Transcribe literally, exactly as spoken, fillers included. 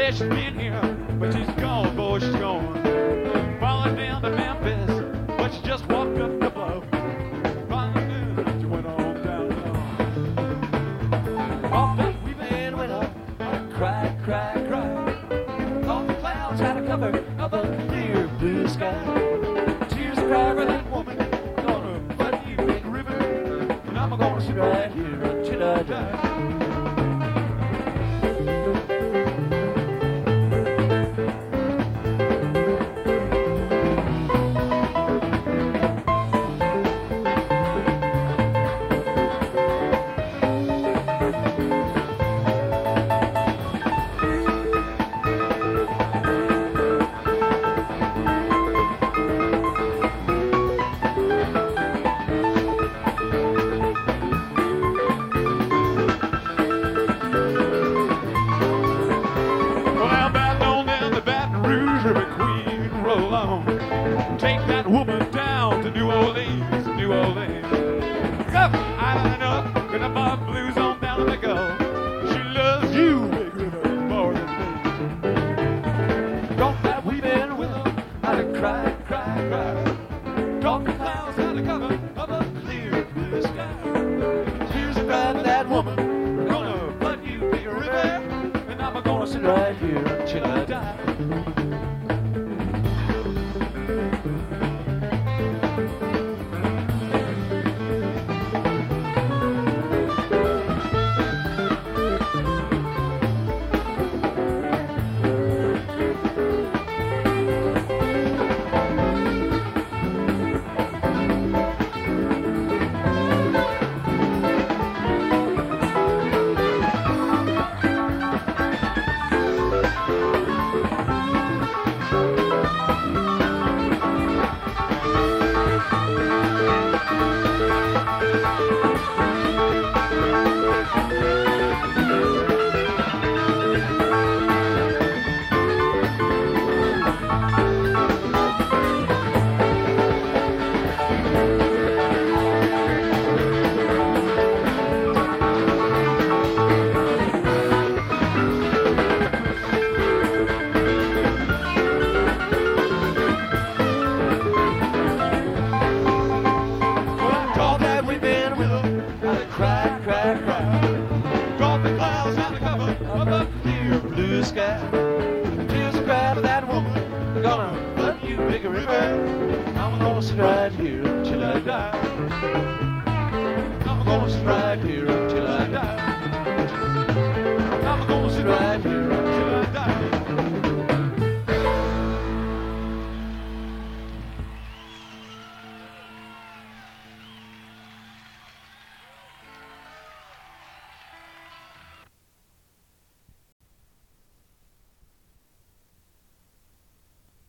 Said she's been here, but she's gone, boy, she's gone. Followed down to Memphis, but she just walked up the bluff. Finally knew she went on down low. Off that weaving went up, cried, cried, cried. All the clouds had a cover of a clear blue sky. Tears cry for that woman, gonna flood you in the river, and I'm gonna sit right here until I die. Take that woman down to New Orleans, New Orleans. Up, island up, and the mob blues on down to the Gulf. She loves you, Big River, more than me. Don't that weeping willow, I'd have cried, cried, cried. Talking clouds out of cover of a clear blue sky. Tears are crying for that woman, gonna flood you, Big River, and I'm gonna sit right here until I die. Sky. Tears are cry for that woman, gonna flood you, Big River. I'm gonna sit right here until I die. I'm gonna sit right here until I die. I'm gonna sit right